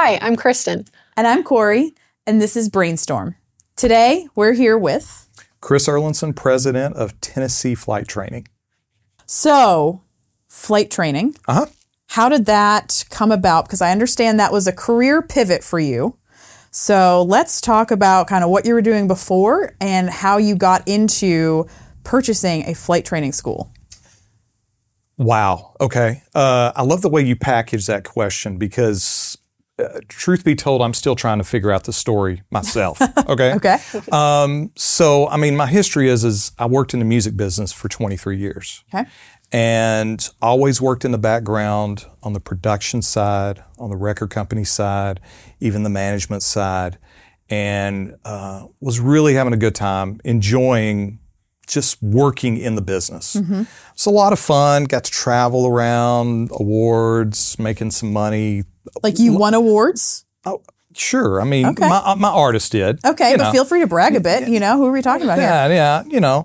Hi, I'm Kristen. And I'm Corey, and this is Brainstorm. Today, we're here with Chris Erlinson, president of Tennessee Flight Training. So, flight training. How did that come about? Because I understand that was a career pivot for you. So let's talk about kind of what you were doing before and how you got into purchasing a flight training school. Wow. Okay. I love the way you package that question because, truth be told, I'm still trying to figure out the story myself. Okay. Okay. So, I mean, my history is I worked in the music business for 23 years. Okay. And always worked in the background on the production side, on the record company side, even the management side, and was really having a good time, enjoying just working in the business. Mm-hmm. It's a lot of fun, got to travel around, awards, making some money. Like you won awards? Oh, sure. I mean, Okay. my artist did. Okay, but feel free to brag a bit. You know, who are we talking about here? Yeah, you know.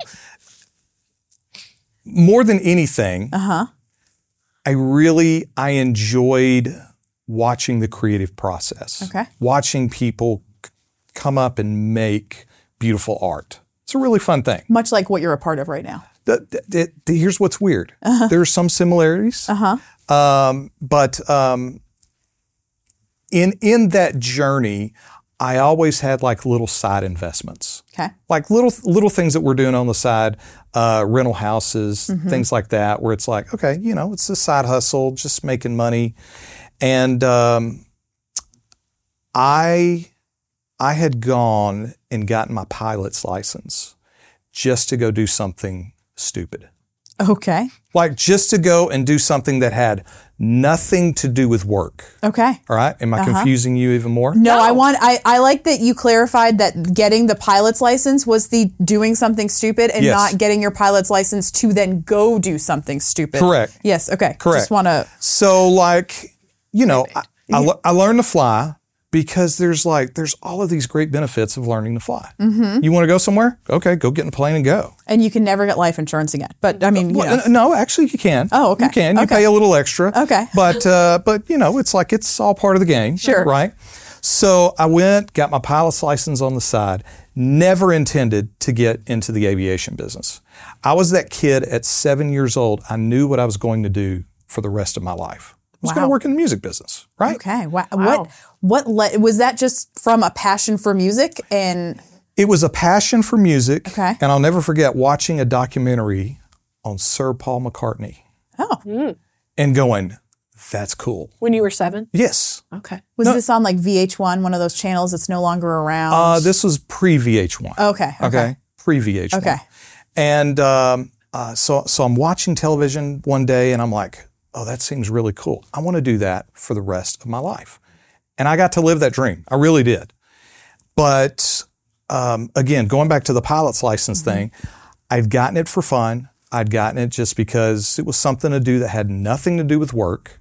More than anything, I enjoyed watching the creative process. Okay. Watching people come up and make beautiful art. It's a really fun thing. Much like what you're a part of right now. Here's what's weird. There are some similarities. But in that journey, I always had like little side investments. Okay. Like little things that we're doing on the side, rental houses, things like that, where it's like, okay, you know, it's a side hustle, just making money. And I had gone and gotten my pilot's license just to go do something stupid. Okay. Like just to go and do something that had nothing to do with work. Okay. All right. Am I confusing you even more? No, I like that you clarified that getting the pilot's license was the doing something stupid and Yes. not getting your pilot's license to then go do something stupid. Correct. Yes. Okay. Correct. Just want to. So like, you know, I learned to fly because there's all of these great benefits of learning to fly. You want to go somewhere? Okay, go get in a plane and go. And you can never get life insurance again. But I mean, you know. No, actually you can. Oh, okay. You can. You Okay. pay a little extra. Okay. But you know, it's like it's all part of the game. Sure. Right? So I went, got my pilot's license on the side, never intended to get into the aviation business. I was that kid at 7 years old. I knew what I was going to do for the rest of my life. I was going to work in the music business, right? Okay. Wow. What was that just from a passion for music and It was a passion for music. Okay. And I'll never forget watching a documentary on Sir Paul McCartney and going, that's cool. When you were 7? Yes. Okay. was this on like VH1, one of those channels that's no longer around? This was pre-VH1. Okay. Pre-VH1. Okay. And so I'm watching television one day and I'm like, oh, that seems really cool. I want to do that for the rest of my life. And I got to live that dream. I really did. But again, going back to the pilot's license thing, I'd gotten it for fun. I'd gotten it just because it was something to do that had nothing to do with work.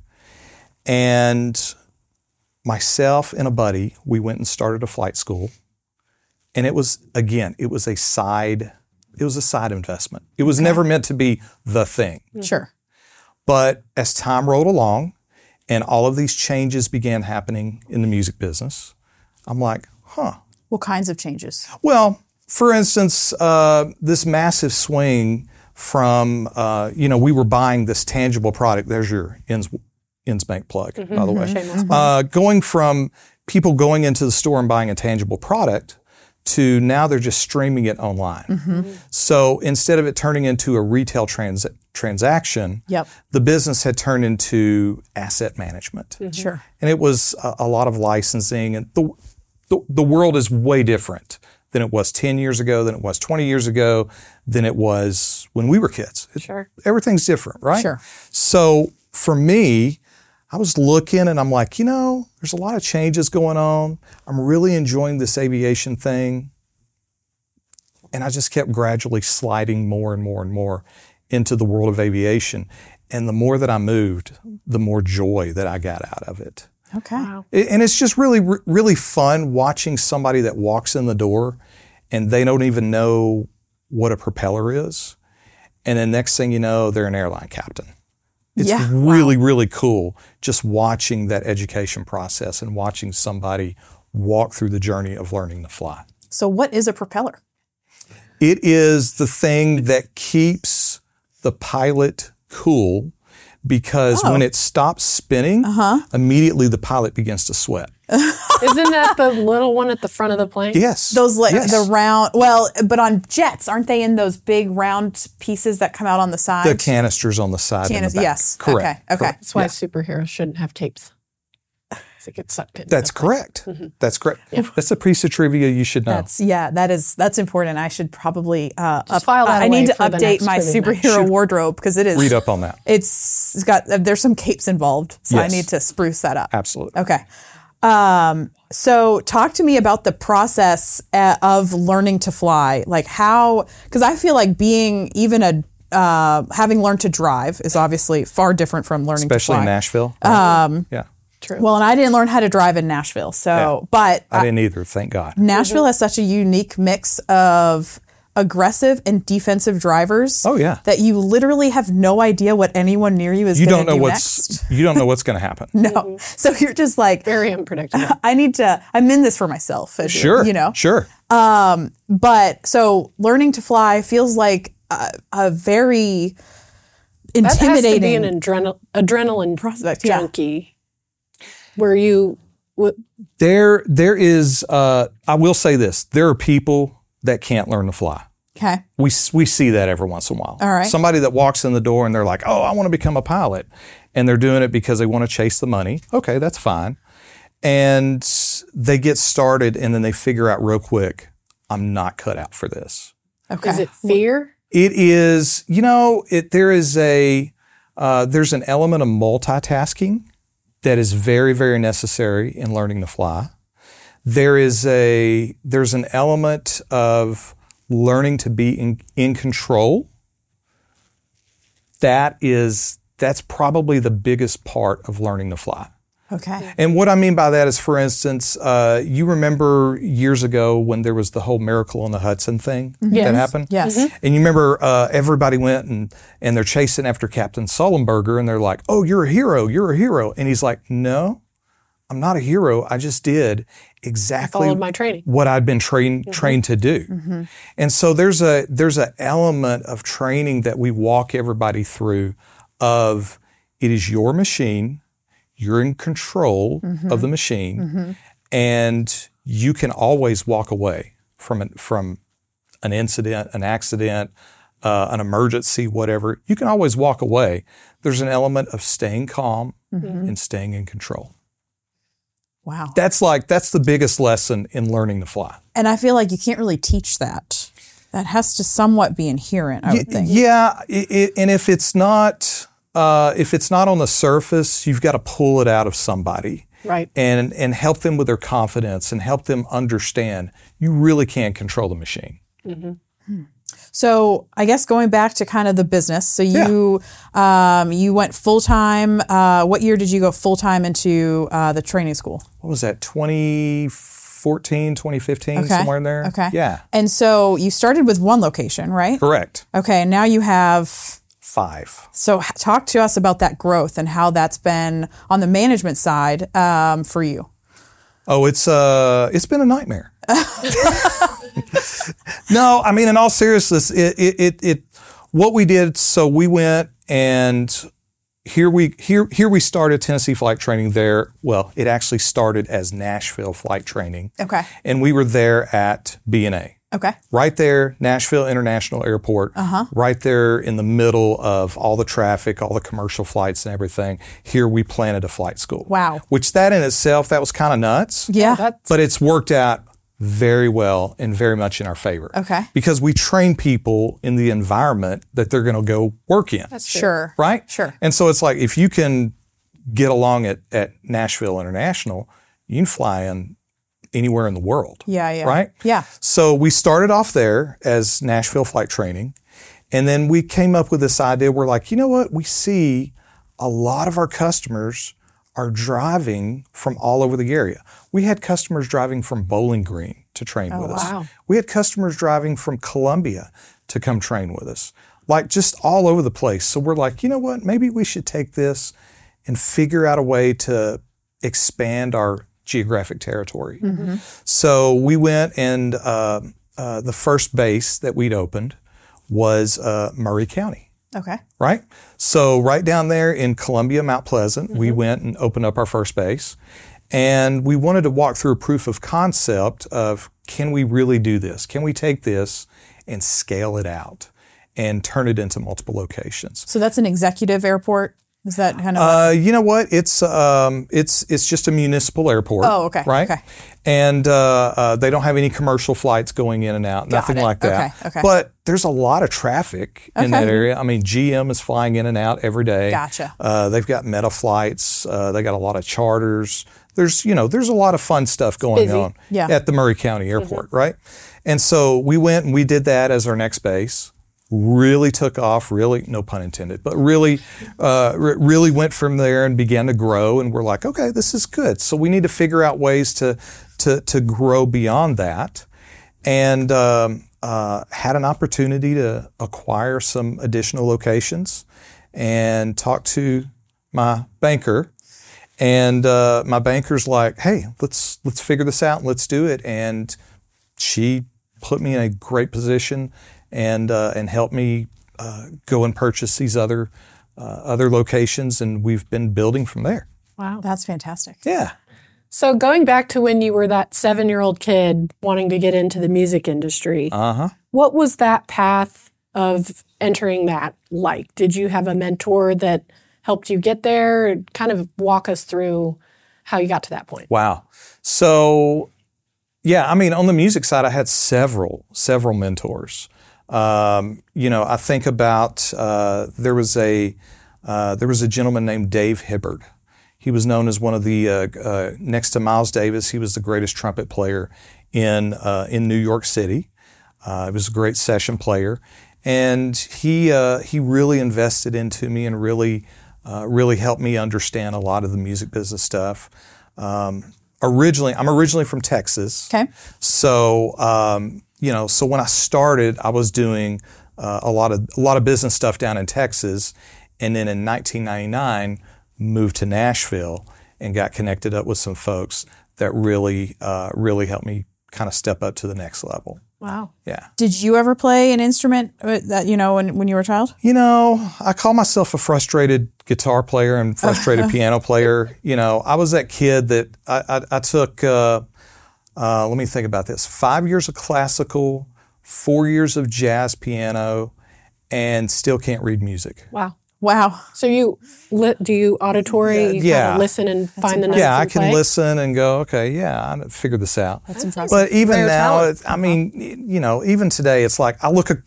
And myself and a buddy, we went and started a flight school. And it was a side investment. It was never meant to be the thing. Sure. But as time rolled along and all of these changes began happening in the music business, I'm like, What kinds of changes? Well, for instance, this massive swing from, we were buying this tangible product. There's your Ends Bank plug, by the way. Going from people going into the store and buying a tangible product to now they're just streaming it online. So instead of it turning into a retail transaction, the business had turned into asset management. Sure. And it was a lot of licensing. And the world is way different than it was 10 years ago, than it was 20 years ago, than it was when we were kids. Everything's different, right? Sure. So for me, I was looking and I'm like, there's a lot of changes going on. I'm really enjoying this aviation thing. And I just kept gradually sliding more and more and more into the world of aviation. And the more that I moved, the more joy that I got out of it. Okay. Wow. And it's just really, really fun watching somebody that walks in the door and they don't even know what a propeller is. And then next thing you know, they're an airline captain. It's really, really cool just watching that education process and watching somebody walk through the journey of learning to fly. So what is a propeller? It is the thing that keeps the pilot cool, because when it stops spinning, immediately the pilot begins to sweat. Isn't that the little one at the front of the plane? Yes. Those yes. the round, but on jets, aren't they in those big round pieces that come out on the side? The canisters on the side and the back. Yes. Correct. Okay. Correct. That's why superheroes shouldn't have tapes. They get sucked in. That's correct. That's correct. That's a piece of trivia you should know. That's important. I should probably file that I need to away for the update next my trivia night. superhero wardrobe because it is. Read up on that. It's got there's some capes involved, so I Yes. need to spruce that up. Absolutely. Okay. So talk to me about the process of learning to fly. Like how, because I feel like being even having learned to drive is obviously far different from learning Especially to fly. in Nashville. Yeah. True. Well, and I didn't learn how to drive in Nashville. So, but I didn't either, thank God. Nashville has such a unique mix of aggressive and defensive drivers. Oh, yeah. That you literally have no idea what anyone near you is You going don't to know do what's next. you don't know what's going to happen. No. So you're just like, Very unpredictable. I'm in this for myself. Sure. You know? Sure. But so learning to fly feels like a very That has to intimidating be an adrenaline prospect. Yeah. junkie. Where you... There is, I will say this, there are people that can't learn to fly. Okay. We see that every once in a while. All right. Somebody that walks in the door and they're like, oh, I want to become a pilot. And they're doing it because they want to chase the money. Okay, that's fine. And they get started and then they figure out real quick, I'm not cut out for this. Okay. Is it fear? It is, there's an element of multitasking that is very, very necessary in learning to fly. There's an element of learning to be in control. That's probably the biggest part of learning to fly. Okay. And what I mean by that is, for instance, you remember years ago when there was the whole Miracle on the Hudson thing that happened? Yes. And you remember everybody went and they're chasing after Captain Sullenberger and they're like, oh, you're a hero, you're a hero. And he's like, no, I'm not a hero. I just did exactly Followed my training. what I'd been trained to do. And so there's an element of training that we walk everybody through of it is your machine. You're in control of the machine, and you can always walk away from an incident, an accident, an emergency, whatever. You can always walk away. There's an element of staying calm and staying in control. Wow. That's the biggest lesson in learning to fly. And I feel like you can't really teach that. That has to somewhat be inherent, I would think. Yeah, and if it's not on the surface, you've got to pull it out of somebody. Right. And help them with their confidence and help them understand you really can't control the machine. So I guess going back to kind of the business. So you went full-time. What year did you go full-time into the training school? What was that, 2014, 2015, somewhere in there? Okay. Yeah. And so you started with one location, right? Correct. Okay. Now you have... 5. So talk to us about that growth and how that's been on the management side for you. Oh, it's been a nightmare. No, I mean, in all seriousness, what we did. So we went and here we started Tennessee Flight Training there. Well, it actually started as Nashville Flight Training. Okay. And we were there at B&A. Okay. Right there, Nashville International Airport, right there in the middle of all the traffic, all the commercial flights and everything. Here we planted a flight school. Wow. Which that in itself, that was kind of nuts. Yeah. But it's worked out very well and very much in our favor. Okay. Because we train people in the environment that they're going to go work in. That's true. Sure. Right? Sure. And so it's like, if you can get along at Nashville International, you can fly in anywhere in the world. Yeah. Right? Yeah. So we started off there as Nashville Flight Training. And then we came up with this idea. We're like, you know what? We see a lot of our customers are driving from all over the area. We had customers driving from Bowling Green to train with us. Wow. We had customers driving from Columbia to come train with us. like just all over the place. So we're like, you know what? Maybe we should take this and figure out a way to expand our geographic territory. So we went and the first base that we'd opened was Murray County. Okay. Right? So right down there in Columbia, Mount Pleasant, we went and opened up our first base. And we wanted to walk through a proof of concept of, can we really do this? Can we take this and scale it out and turn it into multiple locations? So that's an executive airport? Is that kind of? You know what? It's just a municipal airport. Oh, okay. Right? Okay. And they don't have any commercial flights going in and out, nothing it. like that. Okay. But there's a lot of traffic in that area. I mean, GM is flying in and out every day. Gotcha. They've got meta flights. They got a lot of charters. There's a lot of fun stuff going on at the Murray County Airport, right? And so we went and we did that as our next base. Really took off, really, no pun intended, but really went from there and began to grow. And we're like, okay, this is good. So we need to figure out ways to grow beyond that. And had an opportunity to acquire some additional locations and talk to my banker. And my banker's like, hey, let's figure this out and let's do it. And she put me in a great position and helped me go and purchase these other locations, and we've been building from there. Wow. That's fantastic. Yeah. So going back to when you were that 7-year-old kid wanting to get into the music industry, what was that path of entering that like? Did you have a mentor that helped you get there? Kind of walk us through how you got to that point. Wow. So, yeah, I mean, on the music side, I had several mentors. I think about there was a gentleman named Dave Hibbard. He was known as one of the next to Miles Davis. He was the greatest trumpet player in New York City. He was a great session player, and he really invested into me and really helped me understand a lot of the music business stuff. I'm originally from Texas. Okay. So so when I started, I was doing a lot of business stuff down in Texas, and then in 1999 moved to Nashville and got connected up with some folks that really helped me kind of step up to the next level. Wow. Yeah. Did you ever play an instrument that when you were a child? I call myself a frustrated guitar player and frustrated piano player. I was that kid that I took. Let me think about this. 5 years of classical, 4 years of jazz piano, and still can't read music. Wow. So do you auditory? You kind of listen and find the notes? Yeah, I and can play? listen and go, okay, yeah, I figured this out. That's impressive. But even Rare now, talent. even today, it's like I look at,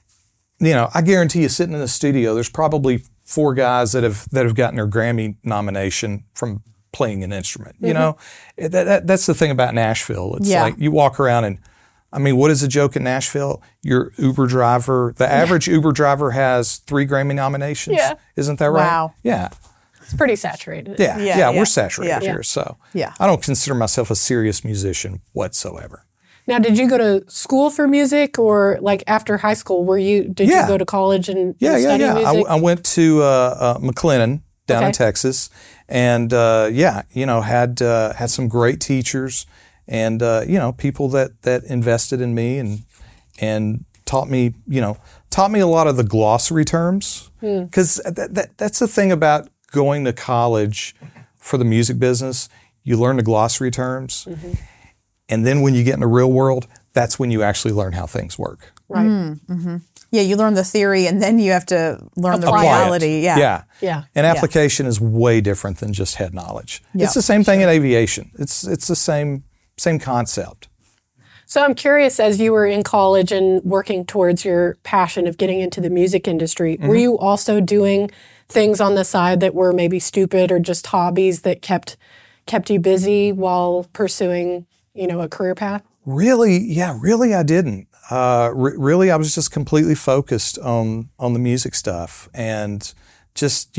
I guarantee you, sitting in the studio, there's probably 4 guys that have gotten their Grammy nomination from playing an instrument. That's the thing about Nashville. It's like you walk around and, what is the joke in Nashville? Your Uber driver, the average Uber driver has 3 Grammy nominations. Yeah. Isn't that right? Wow. Yeah. It's pretty saturated. Yeah, we're saturated Yeah. here. So Yeah. I don't consider myself a serious musician whatsoever. Now, did you go to school for music, or like after high school, did you go to college and study music? I went to McLennan down in Texas, and had some great teachers, and people that invested in me and taught me a lot of the glossary terms, because that's the thing about going to college for the music business. You learn the glossary terms. Mm-hmm. And then when you get in the real world, that's when you actually learn how things work. Right. Mm-hmm. Yeah, you learn the theory and then you have to learn the Apply reality. it. Yeah. And application is way different than just head knowledge. Yeah. It's the same thing in aviation. It's the same concept. So I'm curious, as you were in college and working towards your passion of getting into the music industry, were you also doing things on the side that were maybe stupid or just hobbies that kept you busy while pursuing a career path? Really, I didn't. Really, I was just completely focused on the music stuff, and just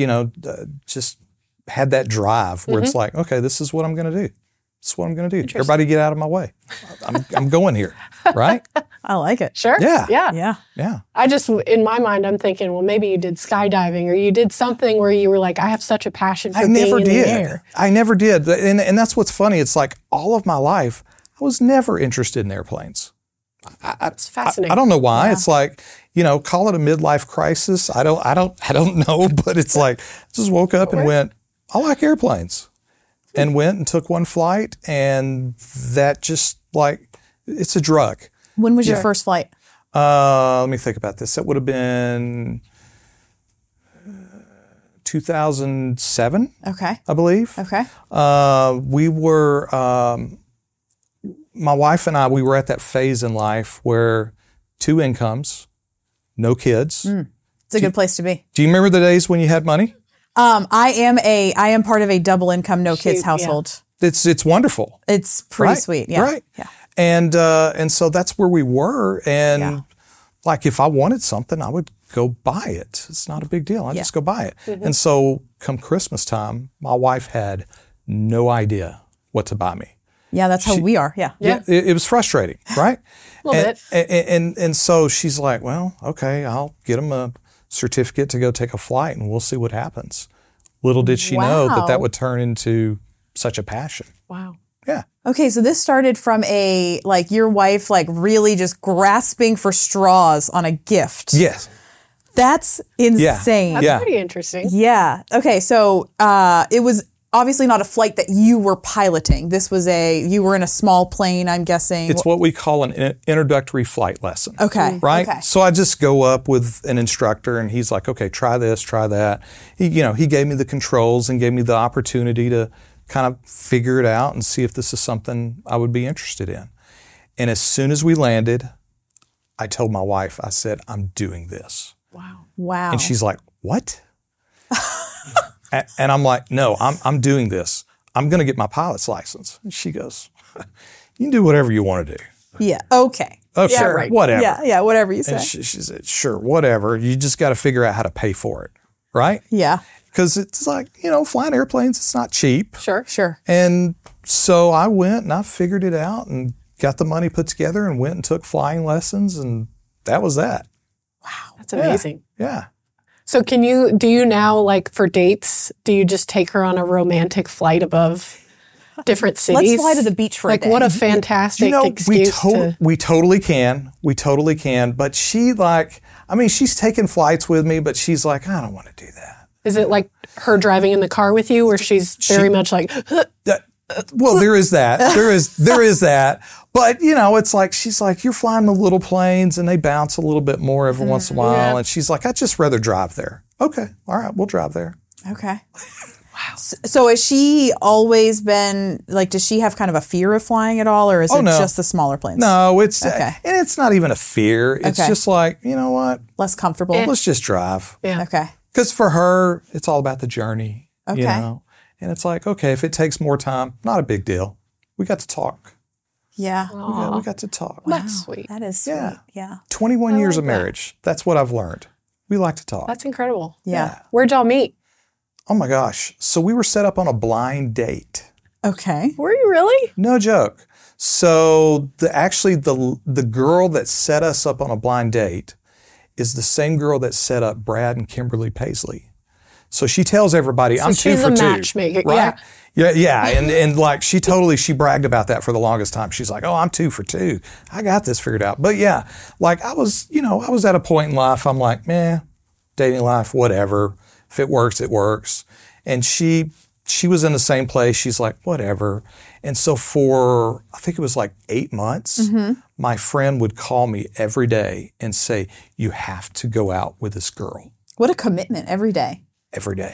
had that drive where it's like, okay, this is what I'm going to do. This is what I'm going to do. Everybody get out of my way. I'm going here, right? I like it. Sure. Yeah. Yeah. Yeah. I just, in my mind, I'm thinking, well, maybe you did skydiving or you did something where you were like, I have such a passion for I being never in did. the air. I never did. And that's what's funny. It's like all of my life, I was never interested in airplanes. It's fascinating. I don't know why. It's like, call it a midlife crisis. I don't know, but it's like, I just woke up and went, I like airplanes, and went and took one flight, and that just it's a drug. When was your first flight? Let me think about this. That would have been 2007. Okay. I believe. Okay. We were, my wife and I, we were at that phase in life where 2 incomes, no kids. It's a good place to be. Do you remember the days when you had money? I am part of a double income, no kids household. It's wonderful. It's pretty Right? sweet. Yeah. Right. Yeah. And so that's where we were. And if I wanted something, I would go buy it. It's not a big deal. I just go buy it. Mm-hmm. And so come Christmas time, my wife had no idea what to buy me. Yeah, that's how we are. Yeah. Yeah. It was frustrating, right? A little bit. And so she's like, well, okay, I'll get him a certificate to go take a flight and we'll see what happens. Little did she know Wow. that would turn into such a passion. Wow. Yeah. Okay, so this started from your wife really just grasping for straws on a gift. Yes. That's insane. That's Yeah. pretty interesting. Yeah. Okay, so it was obviously not a flight that you were piloting. This was you were in a small plane, I'm guessing. It's what we call an introductory flight lesson. Okay. Right? Okay. So I just go up with an instructor and he's like, okay, try this, try that. He gave me the controls and gave me the opportunity to kind of figure it out and see if this is something I would be interested in. And as soon as we landed, I told my wife, I said, I'm doing this. Wow. And she's like, what? And I'm like, no, I'm doing this. I'm going to get my pilot's license. And she goes, you can do whatever you want to do. Yeah. Okay. Oh, Yeah, sure, right. whatever. Yeah, whatever you say. And she said, sure, whatever. You just got to figure out how to pay for it, right? Yeah. Because it's like, flying airplanes, it's not cheap. Sure. Sure. And so I went and I figured it out and got the money put together and went and took flying lessons, and that was that. That's amazing. Yeah. So do you now, for dates, do you just take her on a romantic flight above different cities? Let's fly to the beach for a day. What a fantastic excuse we totally can. We totally can. But she she's taken flights with me, but she's like, I don't want to do that. Is it like her driving in the car with you, or she's very much like, Well, there is that. There is that. But, it's like, she's like, you're flying the little planes and they bounce a little bit more every once in a while. Yeah. And she's like, I'd just rather drive there. Okay. All right. We'll drive there. Okay. Wow. So has she always been, does she have kind of a fear of flying at all, or is it no. just the smaller planes? No, it's, Okay. and it's not even a fear. It's Okay. just like, you know what? Less comfortable? Let's just drive. yeah. Okay. Because for her, it's all about the journey. Okay. And it's like, okay, if it takes more time, not a big deal. We got to talk. Yeah. We got to talk. That's sweet. That is sweet. Yeah. Yeah. 21 years of like that. marriage. That's what I've learned. We like to talk. That's incredible. Yeah. Where'd y'all meet? Oh my gosh. So we were set up on a blind date. Okay. Were you really? No joke. So the girl that set us up on a blind date is the same girl that set up Brad and Kimberly Paisley. So she tells everybody, I'm 2 she's for a 2. matchmaker, Right? Yeah. And she totally bragged about that for the longest time. She's like, oh, I'm 2 for 2. I got this figured out. But yeah, I was at a point in life, I'm like, dating life, whatever. If it works, it works. And she was in the same place. She's like, whatever. And so for, I think it was 8 months, my friend would call me every day and say, you have to go out with this girl. What a commitment every day. Every day.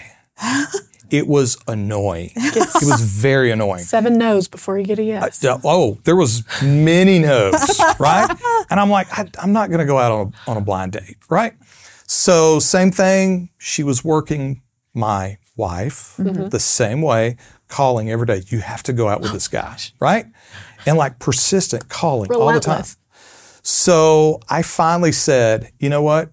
It was annoying. It was very annoying. 7 no's before you get a yes. There was many no's, right? And I'm like, I'm not going to go out on a blind date, right? So same thing. She was working my wife the same way, calling every day. You have to go out with this guy, right? And persistent calling all the time. Relentless. So I finally said, you know what?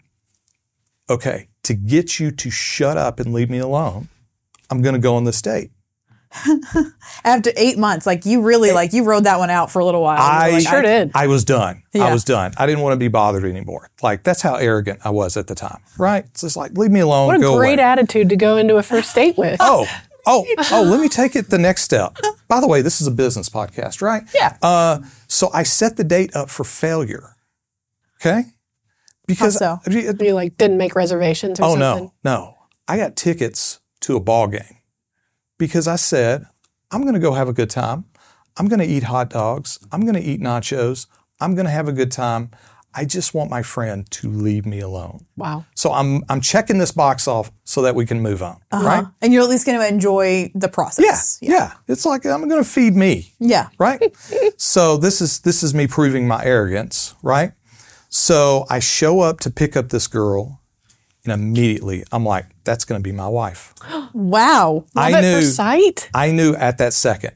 Okay, to get you to shut up and leave me alone, I'm going to go on this date. After 8 months, like you really, like you rode that one out for a little while. I sure did. I was done. Yeah. I was done. I didn't want to be bothered anymore. Like, that's how arrogant I was at the time, right? It's just like, leave me alone, What a go great away. attitude to go into a first date with. Oh, let me take it the next step. By the way, this is a business podcast, right? Yeah. So I set the date up for failure. Okay? Because How so? You like didn't make reservations or something? no. I got tickets to a ball game because I said, I'm going to go have a good time. I'm going to eat hot dogs. I'm going to eat nachos. I'm going to have a good time. I just want my friend to leave me alone. Wow. So I'm checking this box off so that we can move on, right? And you're at least going to enjoy the process. Yeah. It's like, I'm going to feed me. Yeah. Right? So this is me proving my arrogance, right? So I show up to pick up this girl, and immediately I'm like, that's going to be my wife. Wow. Love at first sight? I knew at that second.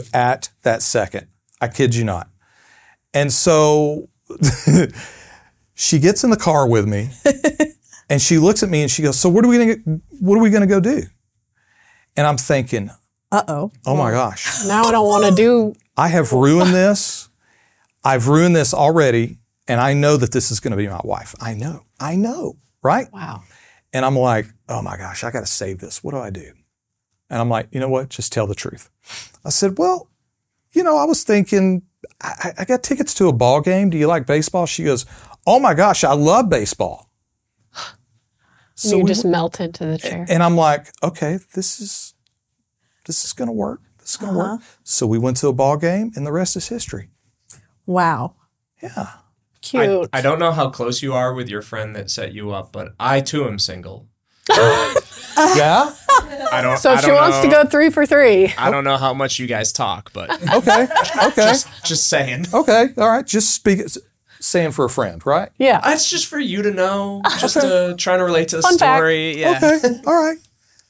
I kid you not. And so she gets in the car with me, and she looks at me and she goes, "So what are we going to go do?" And I'm thinking, Uh-oh. oh my gosh. Now I don't want to do. I have ruined this. I've ruined this already, and I know that this is going to be my wife. I know, right? Wow. And I'm like, oh my gosh, I got to save this. What do I do? And I'm like, you know what? Just tell the truth. I said, well, I was thinking, I got tickets to a ball game. Do you like baseball? She goes, oh my gosh, I love baseball. So you just melted to the chair. And I'm like, okay, this is going to work. This is going to work. So we went to a ball game, and the rest is history. Wow. Yeah. Cute. I don't know how close you are with your friend that set you up, but I too am single. Yeah? So if she wants to go 3 for 3. I don't know how much you guys talk, but Okay. just saying. Okay. All right. Just saying for a friend, right? Yeah. It's just for you to know, just to trying to relate to the Fun fact. story. Yeah. Okay. All right.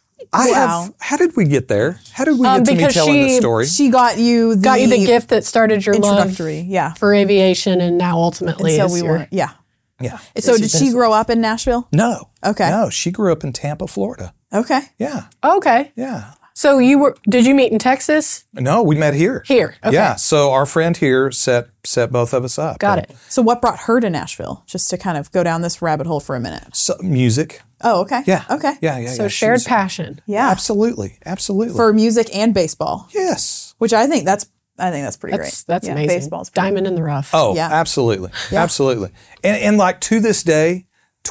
How did we get there? How did we get to me because telling this story? She got you the gift that started your love introductory. Yeah. for aviation, and now ultimately And is so we your- were, yeah. Yeah. So did she grow up in Nashville? No. Okay. No, she grew up in Tampa, Florida. Okay. Yeah. Okay. Yeah. So did you meet in Texas? No, we met here. Here. Okay. Yeah. So our friend here set both of us up. Got it. So what brought her to Nashville? Just to kind of go down this rabbit hole for a minute. So, music. Oh, okay. Yeah. Okay. Yeah. So shared passion. Yeah. Absolutely. For music and baseball, Yes. which I think that's pretty great. That's Yeah, amazing. Baseball's pretty Diamond in the rough. Oh, Yeah. absolutely. Absolutely. And like to this day,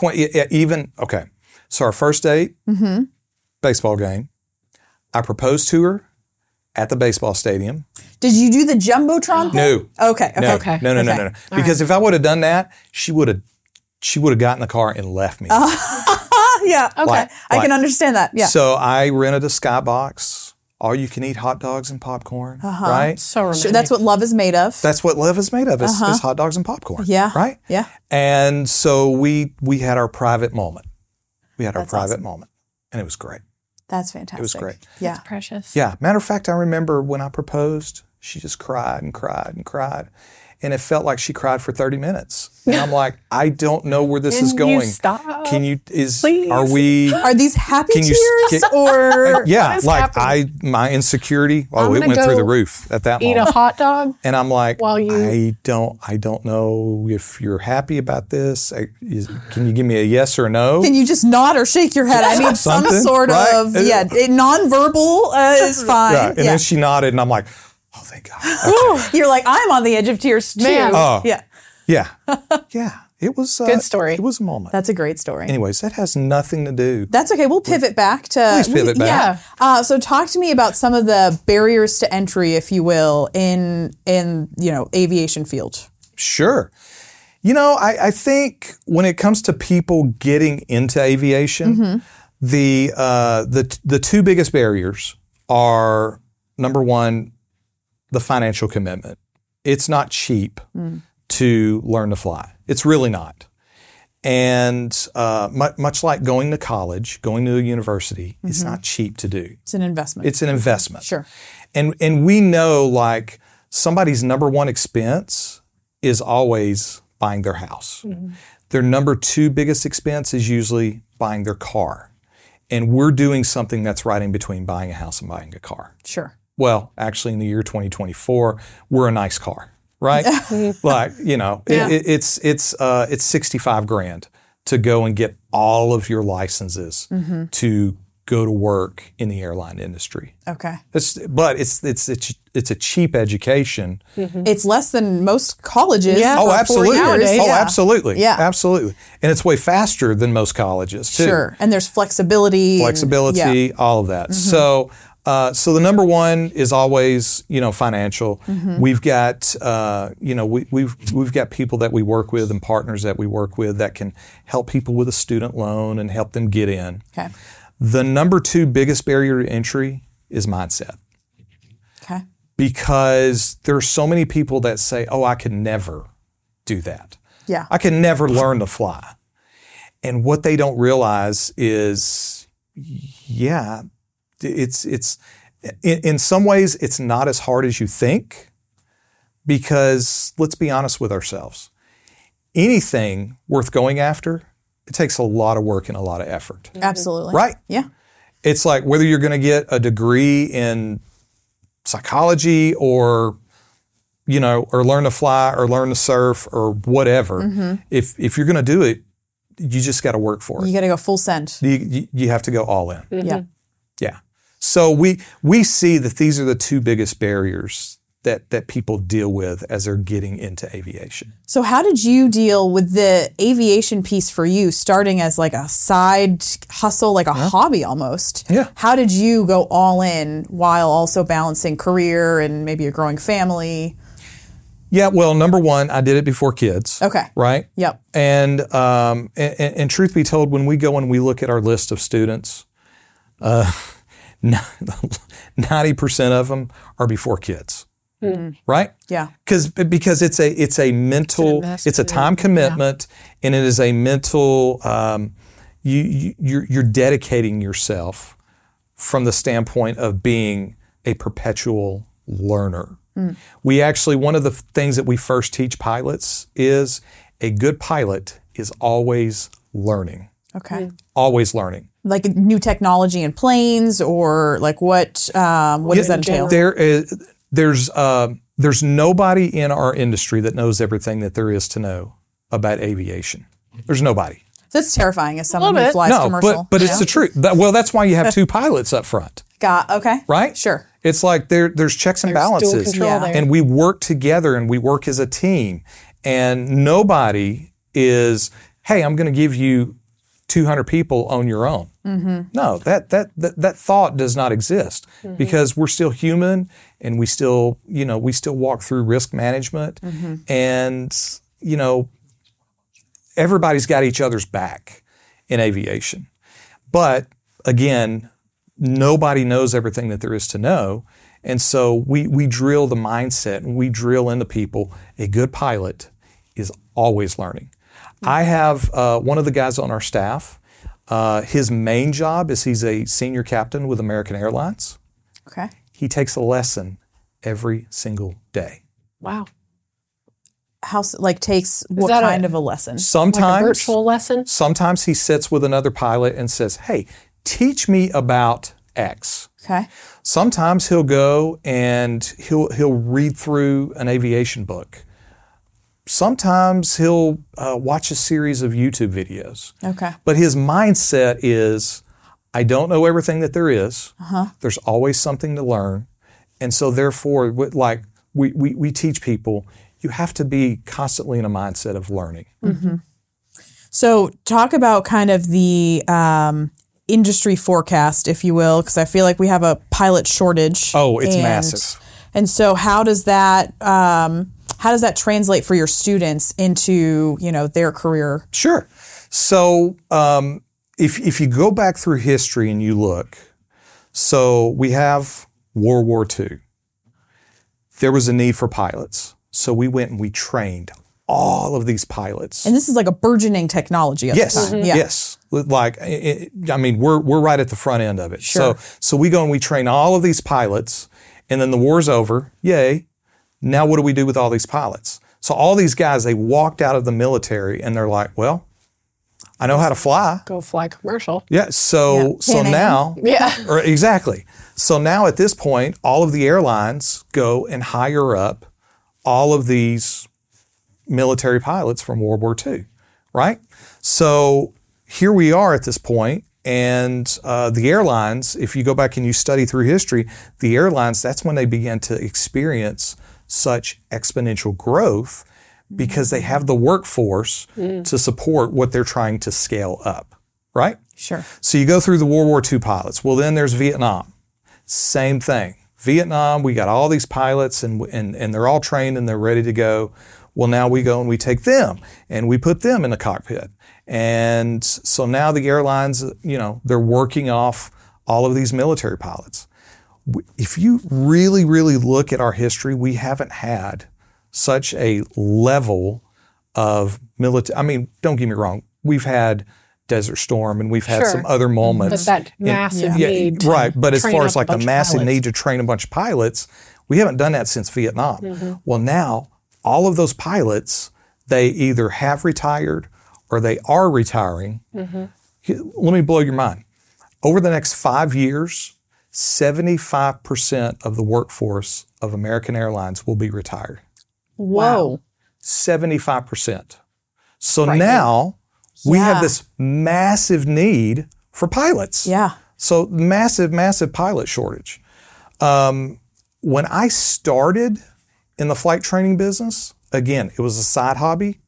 okay. So our first date, baseball game. I proposed to her at the baseball stadium. Did you do the Jumbotron thing? No. Okay. No. Okay. No. Because if I would have done that, she would have gotten in the car and left me. Yeah. Okay. Like- I can understand that. Yeah. So I rented a skybox, all you can eat hot dogs and popcorn, right? So romantic. Sure, that's what love is made of. That's what love is made of, is hot dogs and popcorn. Yeah. Right? Yeah. And so we had our private moment. That's awesome. moment. And it was great. That's fantastic. It was great. Yeah. precious. Yeah. Matter of fact, I remember when I proposed, she just cried and cried and cried. And it felt like she cried for 30 minutes. And I'm like, I don't know where this is Can you going. stop? Please? Are Are these happy Can you tears or yeah, What is like happening? my insecurity, I'm it gonna went through go the roof at that Eat moment. a hot dog? And I'm like, While you- I don't know if you're happy about this. Can you give me a yes or no? can you just nod or shake your head? I need some Something, sort right? of nonverbal is fine. Yeah. And then she nodded, and I'm like, oh, thank God. Okay. You're like, I'm on the edge of tears too. Man. Oh. Yeah. Yeah. Yeah. It was Good story. It was a moment. That's a great story. Anyways, that has nothing to do. That's okay. We'll pivot back to. Please pivot back. Yeah. So talk to me about some of the barriers to entry, if you will, in aviation field. Sure. I think when it comes to people getting into aviation, the two biggest barriers are, number one, the financial commitment. It's not cheap to learn to fly. It's really not. And much like going to college, going to a university, it's not cheap to do. It's an investment. It's an investment. Sure. And we know, like, somebody's number one expense is always buying their house. Their number two biggest expense is usually buying their car. and we're doing something that's right in between buying a house and buying a car. Sure. Well, actually, in the year 2024, we're a nice car, right? Like, it's 65 grand to go and get all of your licenses to go to work in the airline industry. Okay. But it's a cheap education. It's less than most colleges. Yeah. Oh, absolutely. Nowadays. Oh, Yeah. absolutely. Yeah. Absolutely. And it's way faster than most colleges, too. Sure. And there's flexibility. All of that. So the number one is always, financial. We've got, we've got people that we work with and partners that we work with that can help people with a student loan and help them get in. Okay. The number two biggest barrier to entry is mindset. Okay. Because there are so many people that say, oh, I could never do that. Yeah. I can never learn to fly. And what they don't realize is, it's in some ways, it's not as hard as you think, because let's be honest with ourselves. Anything worth going after, it takes a lot of work and a lot of effort. Absolutely. Right? Yeah. It's like whether you're going to get a degree in psychology or learn to fly or learn to surf or whatever. If you're going to do it, you just got to work for it. You got to go full send. You have to go all in. Yeah. Yeah. So we see that these are the two biggest barriers that people deal with as they're getting into aviation. So how did you deal with the aviation piece for you, starting as like a side hustle, like a hobby almost? Yeah. How did you go all in while also balancing career and maybe a growing family? Yeah, well, number one, I did it before kids. Okay. Right? Yep. And truth be told, when we go and we look at our list of students, 90% of them are before kids. Right? Yeah. Because it's a mental, it's a time commitment, and it is a mental. You're dedicating yourself from the standpoint of being a perpetual learner. We actually, one of the things that we first teach pilots is a good pilot is always learning. Okay. Always learning. Like new technology in planes, or like what does that entail? There's nobody in our industry that knows everything that there is to know about aviation. There's nobody. That's terrifying as someone who flies commercial. But it's the truth. Well, that's why you have two pilots up front. Okay. Right? Sure. It's like there's checks and balances. Control there. And we work together and we work as a team. And nobody is, hey, I'm going to give you 200 people on your own. No, that thought does not exist, because we're still human, and we still walk through risk management, and everybody's got each other's back in aviation. But again, nobody knows everything that there is to know. And so we drill the mindset, and we drill into people. A good pilot is always learning. I have one of the guys on our staff. His main job is he's a senior captain with American Airlines. Okay. He takes a lesson every single day. Wow. Takes what kind of a lesson? Sometimes Like a virtual lesson? Sometimes he sits with another pilot and says, hey, teach me about X. Okay. Sometimes he'll go and he'll read through an aviation book. Sometimes he'll watch a series of YouTube videos. Okay. But his mindset is, I don't know everything that there is. There's always something to learn. And so therefore, we teach people, you have to be constantly in a mindset of learning. So talk about kind of the industry forecast, if you will, because I feel like we have a pilot shortage. Oh, it's massive. And so how does that translate for your students into, their career? Sure. So if you go back through history and you look, so we have World War II. There was a need for pilots. So we went and we trained all of these pilots. And this is like a burgeoning technology at the time. Yeah. Yes. We're right at the front end of it. Sure. So we go and we train all of these pilots, and then the war's over. Yay. Now what do we do with all these pilots? So all these guys, they walked out of the military and they're like, well, I know how to fly. Go fly commercial. Yeah. So Pan Am. now, Yeah. exactly. So now at this point, all of the airlines go and hire up all of these military pilots from World War II, right? So here we are at this point, and the airlines, if you go back and you study through history, the airlines, that's when they began to experience such exponential growth because they have the workforce to support what they're trying to scale up, right? Sure. So you go through the World War II pilots. Well, then there's Vietnam. Same thing. Vietnam, we got all these pilots and they're all trained and they're ready to go. Well, now we go and we take them and we put them in the cockpit. And so now the airlines, they're working off all of these military pilots. If you really, really look at our history, we haven't had such a level of military. I mean, don't get me wrong. We've had Desert Storm and we've had some other moments. But that massive need. Right. But as far as like the massive pilots. need to train a bunch of pilots, we haven't done that since Vietnam. Well, now all of those pilots, they either have retired or they are retiring. Let me blow your mind. Over the next 5 years, 75% of the workforce of American Airlines will be retired. Whoa. 75%. So now we have this massive need for pilots. Yeah. So massive, massive pilot shortage. When I started in the flight training business, again, it was a side hobby.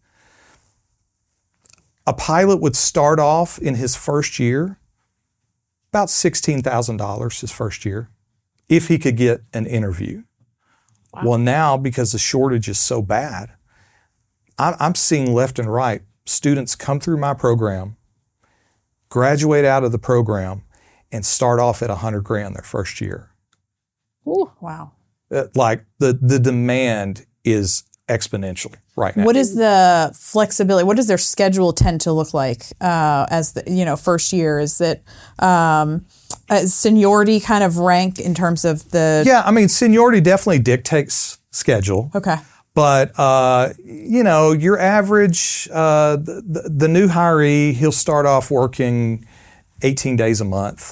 A pilot would start off in his first year about $16,000 his first year if he could get an interview. Wow. Well, now because the shortage is so bad, I'm seeing left and right students come through my program, graduate out of the program, and start off at $100,000 their first year. Ooh, wow. Like the demand is exponential right now. What is the flexibility? What does their schedule tend to look like as the first year? Is it seniority kind of rank in terms of the? Yeah, I mean seniority definitely dictates schedule. Okay. But your average the new hiree, he'll start off working 18 days a month.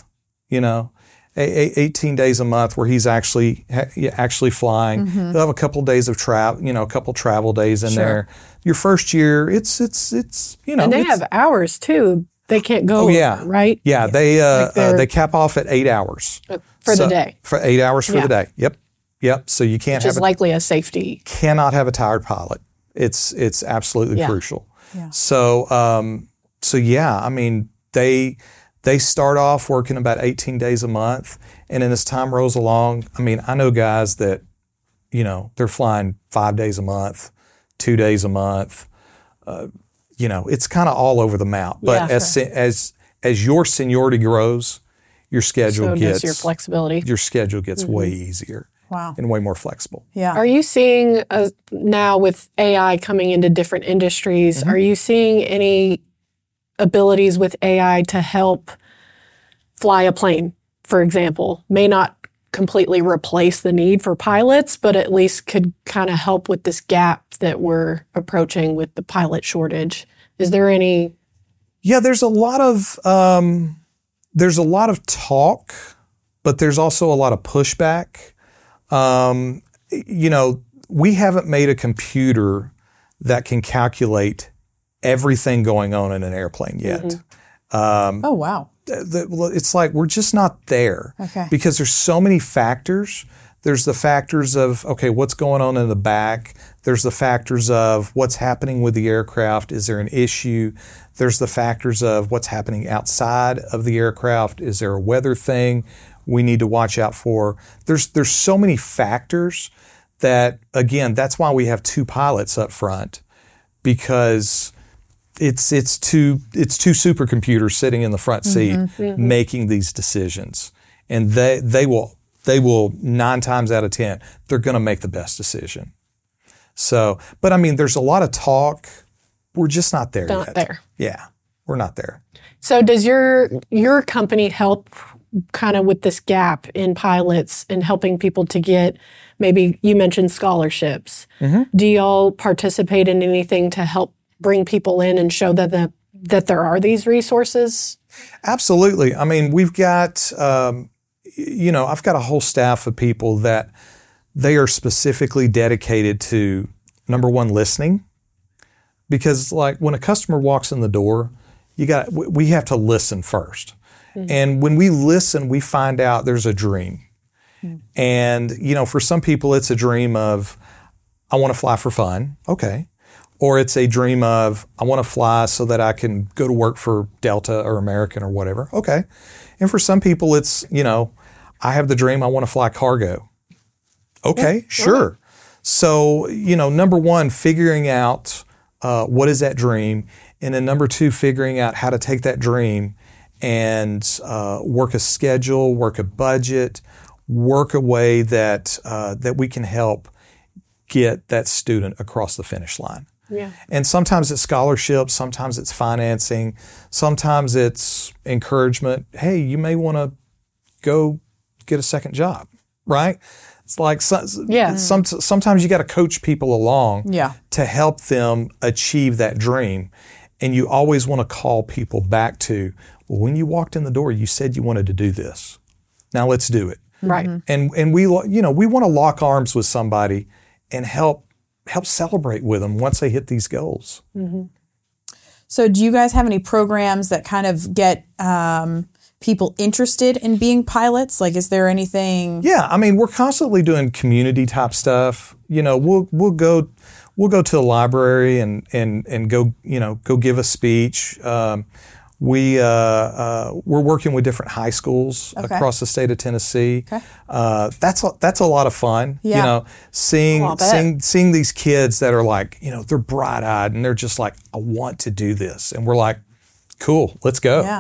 18 days a month where he's actually flying. Mm-hmm. They'll have a couple of days of travel, a couple travel days in there. Your first year, it's and they have hours too. They can't go. Oh yeah, right. Yeah, they cap off at 8 hours for the day. For 8 hours for the day. Yep. So you can't Which is likely a safety. Cannot have a tired pilot. It's absolutely crucial. Yeah. So yeah, I mean they start off working about 18 days a month, and then as time rolls along, I mean, I know guys that, they're flying 5 days a month, 2 days a month. It's kind of all over the map. But as your seniority grows, your schedule gets your flexibility. Your schedule gets way easier. Wow. And way more flexible. Yeah. Are you seeing now with AI coming into different industries? Are you seeing any abilities with AI to help fly a plane, for example? May not completely replace the need for pilots, but at least could kind of help with this gap that we're approaching with the pilot shortage. Is there any? Yeah, there's a lot of talk, but there's also a lot of pushback. We haven't made a computer that can calculate everything going on in an airplane yet. Oh, wow. It's like we're just not there. Okay. Because there's so many factors. There's the factors of, okay, what's going on in the back? There's the factors of what's happening with the aircraft. Is there an issue? There's the factors of what's happening outside of the aircraft. Is there a weather thing we need to watch out for? There's so many factors that, again, that's why we have two pilots up front, because it's two supercomputers sitting in the front seat making these decisions, and they will 9 times out of 10 they're going to make the best decision. So, but I mean, there's a lot of talk. We're just not there yet. Not there. Yeah, we're not there. So does your company help kind of with this gap in pilots and helping people to get, maybe you mentioned scholarships. Do y'all participate in anything to help bring people in and show them that there are these resources? Absolutely. I mean, we've got, I've got a whole staff of people that they are specifically dedicated to, number one, listening. Because like when a customer walks in the door, we have to listen first. Mm-hmm. And when we listen, we find out there's a dream. Mm-hmm. And, for some people, it's a dream of, I want to fly for fun. Okay. Or it's a dream of, I want to fly so that I can go to work for Delta or American or whatever. Okay. And for some people, it's, I have the dream, I want to fly cargo. Okay, sure. Okay. So, number one, figuring out what is that dream. And then number two, figuring out how to take that dream and work a schedule, work a budget, work a way that we can help get that student across the finish line. Yeah. And sometimes it's scholarships, sometimes it's financing, sometimes it's encouragement. Hey, you may want to go get a second job, right? It's like sometimes you got to coach people along to help them achieve that dream. And you always want to call people back to, well, when you walked in the door, you said you wanted to do this. Now let's do it. Right. And we want to lock arms with somebody and help celebrate with them once they hit these goals. Mm-hmm. So do you guys have any programs that kind of get people interested in being pilots? Like, is there anything? Yeah, I mean, we're constantly doing community type stuff. We'll go to the library and go give a speech. We're working with different high schools across the state of Tennessee. Okay. That's a lot of fun. Yeah. Seeing these kids that are like, they're bright-eyed and they're just like, I want to do this. And we're like, cool, let's go. Yeah.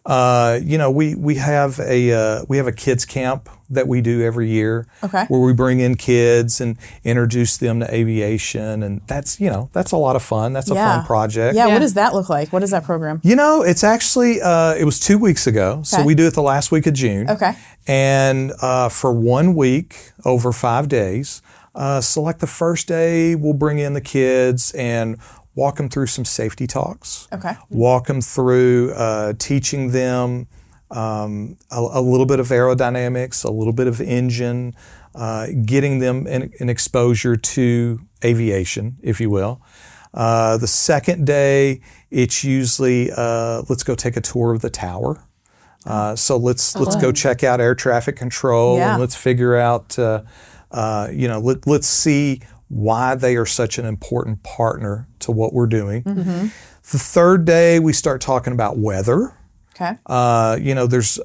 We have a kids camp that we do every year where we bring in kids and introduce them to aviation. And that's a lot of fun. That's a fun project. Yeah. What does that look like? What is that program? It's actually, it was 2 weeks ago. Okay. So we do it the last week of June. Okay. And, for 1 week over 5 days, so like the first day we'll bring in the kids and walk them through some safety talks. Okay. Walk them through teaching them a little bit of aerodynamics, a little bit of engine, getting them an exposure to aviation, if you will. The second day, it's usually let's go take a tour of the tower. So let's go check out air traffic control and let's figure out let's see why they are such an important partner to what we're doing. Mm-hmm. The third day, we start talking about weather. Okay. There's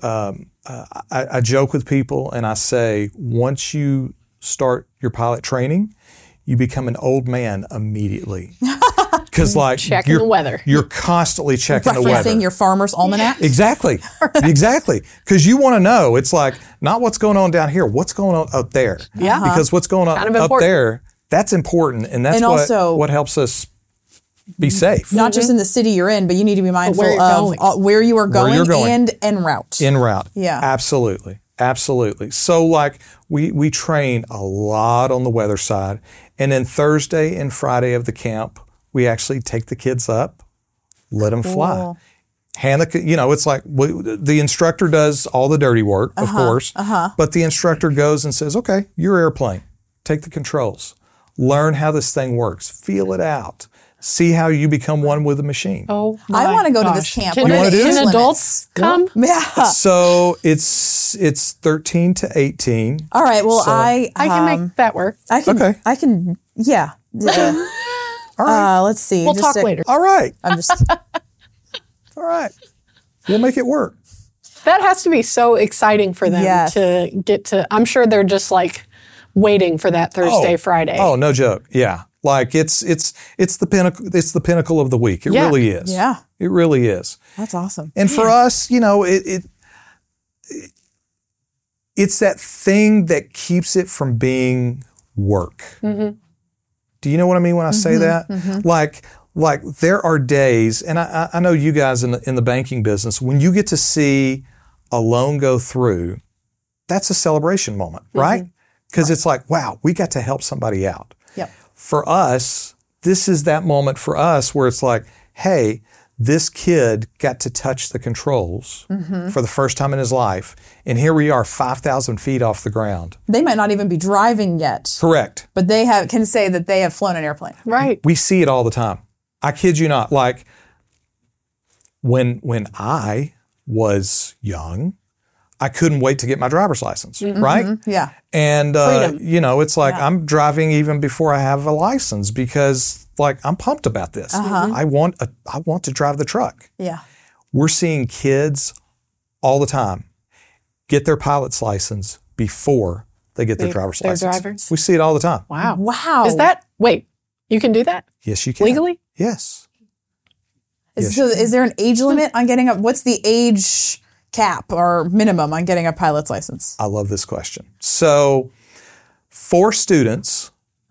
I joke with people and I say, once you start your pilot training, you become an old man immediately. Because checking the weather. You're constantly checking the weather. Referencing your farmer's almanac? Exactly. Exactly. Because you want to know, it's like, not what's going on down here, what's going on up there. Yeah. Because what's going on up there, that's important, and that's what helps us be safe. Not just in the city you're in, but you need to be mindful of where you are going and en route. En route. Yeah. Absolutely. Absolutely. So we train a lot on the weather side, and then Thursday and Friday of the camp, we actually take the kids up, let them fly. It's like the instructor does all the dirty work, of course, but the instructor goes and says, okay, your airplane, take the controls. Learn how this thing works. Feel it out. See how you become one with the machine. Oh, I want to go to this camp. Can adults come? Yeah. So it's 13 to 18. All right. Well, I can make that work. I can. Yeah. All right. Let's see. We'll talk later. All right. I'm just. All right. We'll make it work. That has to be so exciting for them to get to. I'm sure they're just like waiting for that Thursday, Friday. Oh, no joke. Yeah. Like it's the pinnacle. It's the pinnacle of the week. It really is. Yeah. It really is. That's awesome. And for us, it's that thing that keeps it from being work. Mm-hmm. Do you know what I mean when I say that? Mm-hmm. Like there are days, and I know you guys in the banking business, when you get to see a loan go through, that's a celebration moment, right? Because it's like, wow, we got to help somebody out. Yep. For us, this is that moment for us where it's like, hey, this kid got to touch the controls for the first time in his life. And here we are 5,000 feet off the ground. They might not even be driving yet. Correct. But they can say that they have flown an airplane. Right. We see it all the time. I kid you not. Like when I was young, I couldn't wait to get my driver's license, right? Yeah. And, Freedom. it's like I'm driving even before I have a license because, like, I'm pumped about this. I want to drive the truck. Yeah. We're seeing kids all the time get their pilot's license before they get their driver's their license. drivers? We see it all the time. Wow. Wow. Wait, you can do that Yes, you can. legally? Yes. Is there an age limit on getting what's the age cap or minimum on getting a pilot's license? I love this question. So for students,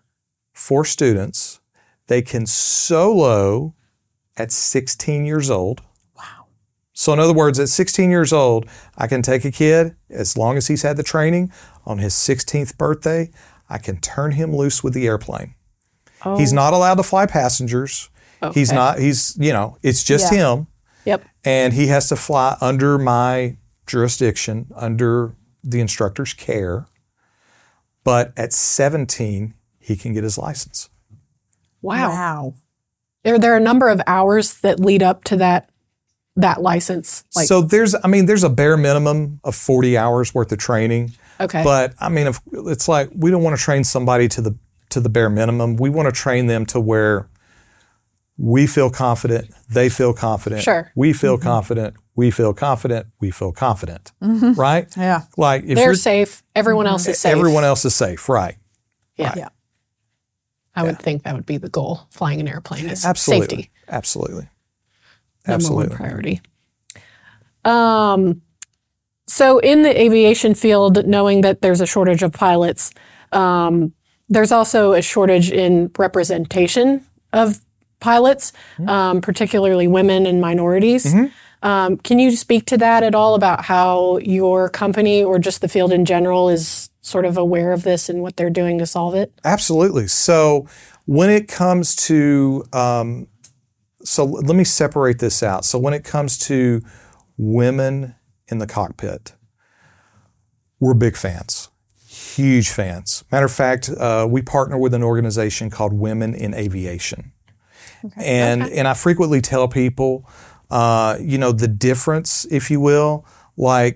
they can solo at 16 years old. Wow. So in other words, at 16 years old, I can take a kid, as long as he's had the training, on his 16th birthday, I can turn him loose with the airplane. Oh. He's not allowed to fly passengers. Okay. It's just him. Yep. And he has to fly under my jurisdiction, under the instructor's care. But at 17, he can get his license. Wow. Are there a number of hours that lead up to that license? So there's a bare minimum of 40 hours worth of training. Okay. But it's like we don't want to train somebody to the bare minimum. We want to train them to where we feel confident, they feel confident. Sure. We feel confident, we feel confident, we feel confident. Right? Yeah. Like if they're safe, everyone else is safe. Everyone else is safe, right? Yeah. Right. Yeah. I would think that would be the goal. Flying an airplane is Absolutely. safety. Absolutely. Number one priority. So in the aviation field, knowing that there's a shortage of pilots, there's also a shortage in representation of pilots, particularly women and minorities. Can you speak to that at all about how your company or just the field in general is sort of aware of this and what they're doing to solve it? Absolutely. So when it comes to, so let me separate this out. So when it comes to women in the cockpit, we're big fans, huge fans. Matter of fact, we partner with an organization called Women in Aviation. Okay. And I frequently tell people, the difference, if you will, like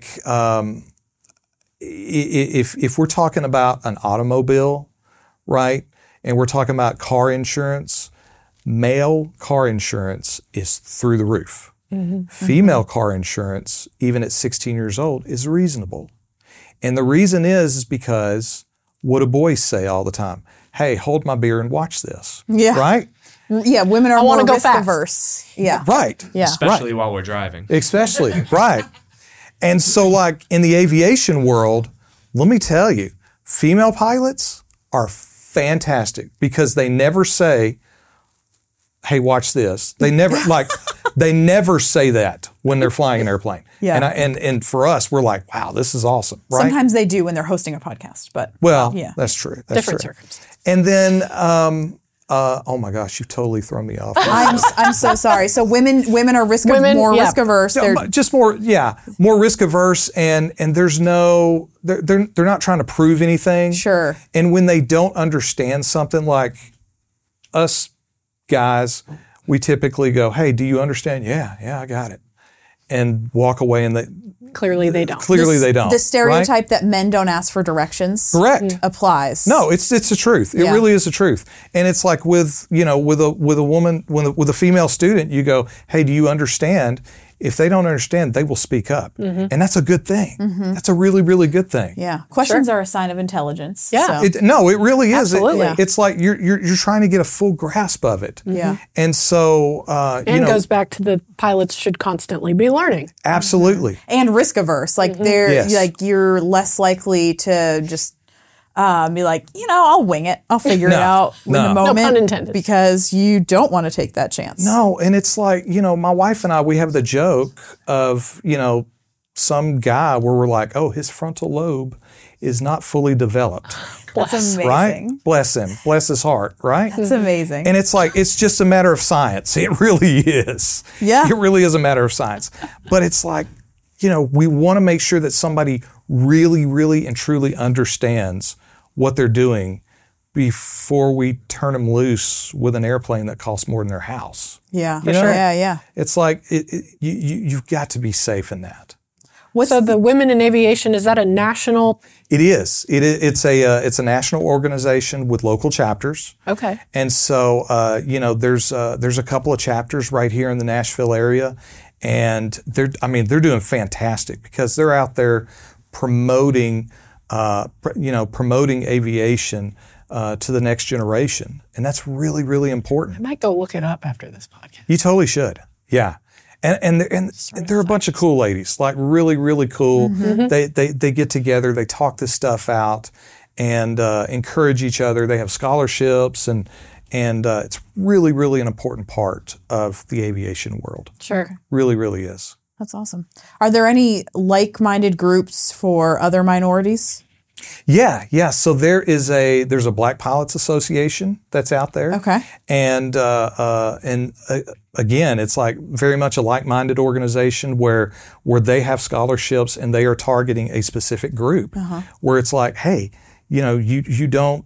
if we're talking about an automobile, right, and we're talking about car insurance, male car insurance is through the roof. Female car insurance, even at 16 years old, is reasonable. And the reason is because what do boys say all the time? Hey, hold my beer and watch this. Yeah. Right? Yeah, women are more risk fast. averse. Yeah. Right. Yeah. Especially while we're driving. Especially, right. And so like in the aviation world, let me tell you, female pilots are fantastic because they never say, hey, watch this. They never they never say that when they're flying an airplane. Yeah. And for us, we're like, wow, this is awesome, right? Sometimes they do when they're hosting a podcast, but yeah. That's true. That's Different true. circumstances. And then oh my gosh, you've totally thrown me off. I'm so sorry. So women are risk averse. They're Just more risk averse, and there's no they're not trying to prove anything. Sure. And when they don't understand something, like us guys, we typically go, "Hey, do you understand?" Yeah, I got it, and walk away. And clearly they don't. They don't. The stereotype that men don't ask for directions, correct, applies. No, it's the truth. It really is the truth. And it's like with a woman, with a female student, you go, "Hey, do you understand?" If they don't understand, they will speak up. And that's a good thing. That's a really, really good thing. Yeah. Questions are a sign of intelligence. Yeah. So. It really is. Absolutely. It's like you're trying to get a full grasp of it. Yeah. And so, goes back to the pilots should constantly be learning. Absolutely. And risk averse. Like you're less likely to just be like, I'll wing it. I'll figure it out in the moment. No pun intended. Because you don't want to take that chance. No, and it's like, my wife and I, we have the joke of, some guy where we're like, oh, his frontal lobe is not fully developed. That's amazing. Right? Bless him. Bless his heart, right? That's amazing. And it's like, it's just a matter of science. It really is. Yeah. It really is a matter of science. But it's like, we want to make sure that somebody really, really and truly understands what they're doing before we turn them loose with an airplane that costs more than their house. Yeah, for sure. Yeah. It's like, you've got to be safe in that. So the Women in Aviation, is that a national? It is. It's a national organization with local chapters. Okay. And so there's a couple of chapters right here in the Nashville area, and they're doing fantastic because they're out there promoting aviation to the next generation, and that's really, really important. I might go look it up after this podcast. You totally should. Yeah. And they're a bunch of cool ladies, like really, really cool. Mm-hmm. They get together, they talk this stuff out, and encourage each other. They have scholarships, and it's really, really an important part of the aviation world. Sure. Really, really is. That's awesome. Are there any like-minded groups for other minorities? Yeah. So there's a Black Pilots Association that's out there. Okay. And again, it's like very much a like-minded organization where they have scholarships and they are targeting a specific group. Where it's like, hey, you don't